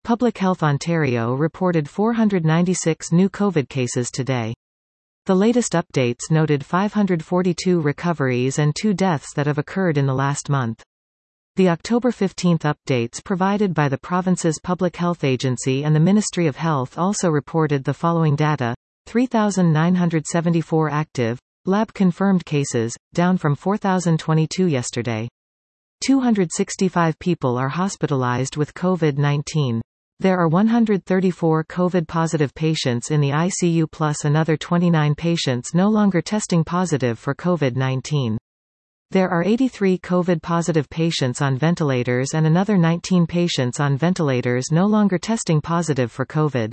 Public Health Ontario reported 496 new COVID cases today. The latest updates noted 542 recoveries and 2 deaths that have occurred in the last month. The October 15 updates provided by the province's Public Health Agency and the Ministry of Health also reported the following data: 3,974 active, lab-confirmed cases, down from 4,022 yesterday. 265 people are hospitalized with COVID-19. There are 134 COVID-positive patients in the ICU plus another 29 patients no longer testing positive for COVID-19. There are 83 COVID-positive patients on ventilators and another 19 patients on ventilators no longer testing positive for COVID.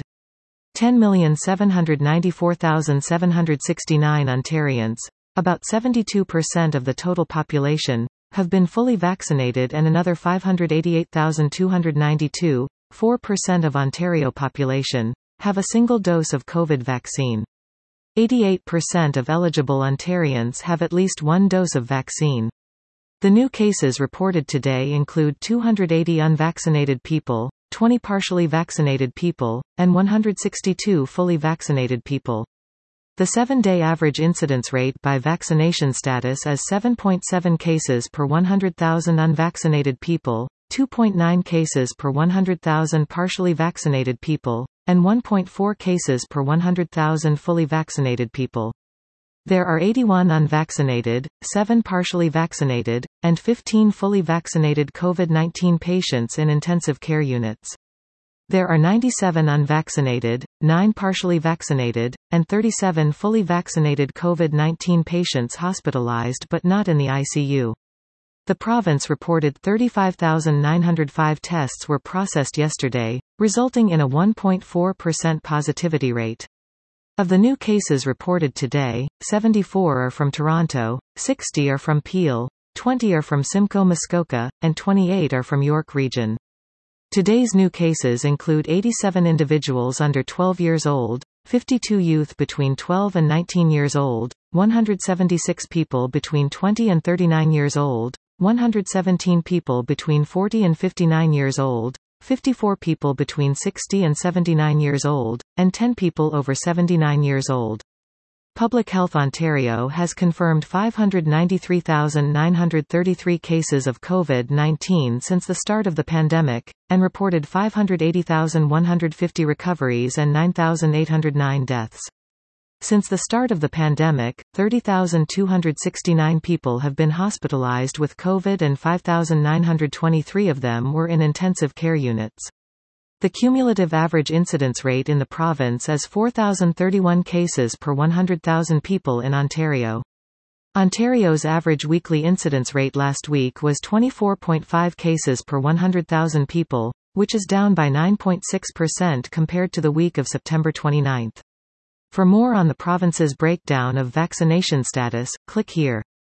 10,794,769 Ontarians, about 72% of the total population, have been fully vaccinated, and another 588,292, 4% of Ontario population, have a single dose of COVID vaccine. 88% of eligible Ontarians have at least one dose of vaccine. The new cases reported today include 280 unvaccinated people, 20 partially vaccinated people, and 162 fully vaccinated people. The 7-day average incidence rate by vaccination status is 7.7 cases per 100,000 unvaccinated people, 2.9 cases per 100,000 partially vaccinated people, and 1.4 cases per 100,000 fully vaccinated people. There are 81 unvaccinated, 7 partially vaccinated, and 15 fully vaccinated COVID-19 patients in intensive care units. There are 97 unvaccinated, 9 partially vaccinated, and 37 fully vaccinated COVID-19 patients hospitalized but not in the ICU. The province reported 35,905 tests were processed yesterday, resulting in a 1.4% positivity rate. Of the new cases reported today, 74 are from Toronto, 60 are from Peel, 20 are from Simcoe Muskoka, and 28 are from York Region. Today's new cases include 87 individuals under 12 years old, 52 youth between 12 and 19 years old, 176 people between 20 and 39 years old, 117 people between 40 and 59 years old, 54 people between 60 and 79 years old, and 10 people over 79 years old. Public Health Ontario has confirmed 593,933 cases of COVID-19 since the start of the pandemic, and reported 580,150 recoveries and 9,809 deaths. Since the start of the pandemic, 30,269 people have been hospitalized with COVID and 5,923 of them were in intensive care units. The cumulative average incidence rate in the province is 4,031 cases per 100,000 people in Ontario. Ontario's average weekly incidence rate last week was 24.5 cases per 100,000 people, which is down by 9.6% compared to the week of September 29. For more on the province's breakdown of vaccination status, click here.